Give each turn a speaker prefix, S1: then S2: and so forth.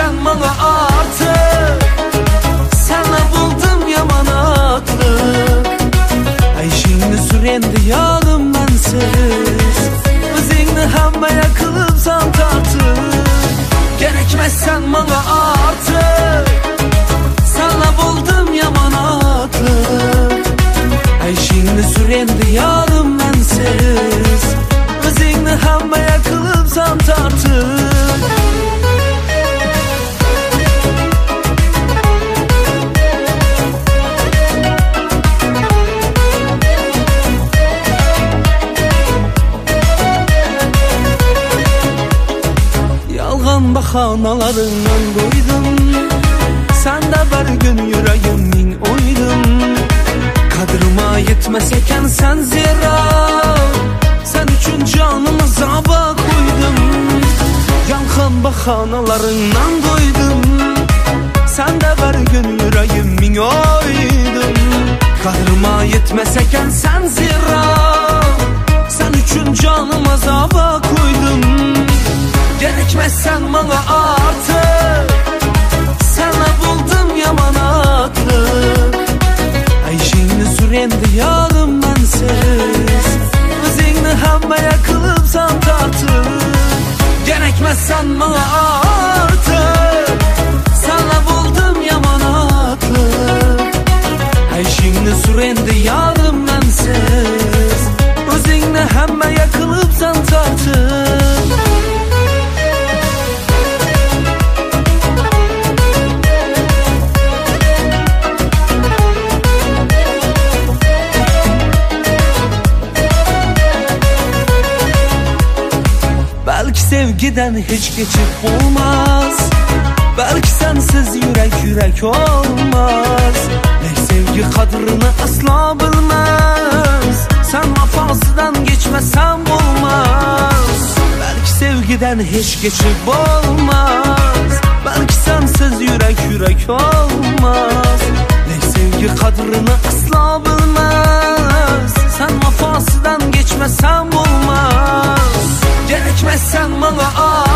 S1: Gerekmezsen bana artık, sana buldum yamanatlık. Ay şimdi sürendi yanım bensiz, özünü hemmeye kılıpsan tartık. Gerekmezsen bana artık, sana buldum yamanatlık. Ay şimdi sürendi yanım bensiz, özünü hemmeye kılıpsan tartık. Yalğan bahanalarından doydum, sen de bir gün yüreğimin oydum. Kadrıma yetmeseken sen zira, sen üçün canımı zaba koydum. Yalğan bahanalarından doydum, sen de bir gün yüreğimin oydum. Kadrıma yetmeseken sen zira, sen üçün canımı zaba koydum. Gerekmezsen bana artık, sana buldum yamanatlık. Ay şimdi sürendi yanım bensiz, özünü hemmeye kılıpsan tartık. Gerekmezsen bana artık, sana buldum yamanatlık. Ay şimdi sürendi yanım bensiz, özünü hemmeye kılıpsan tartık. Belki sevgiden hiç geçip olmaz, belki sensiz yürek olmaz. Ne sevgi kadrını asla bilmez, sen vefasından geçmesen olmaz. Belki sevgiden hiç geçip olmaz, belki sensiz yürek olmaz. Ne sevgi kadrını asla bilmez, sen vefasından geçmesen olmaz. Gerekmezsen bana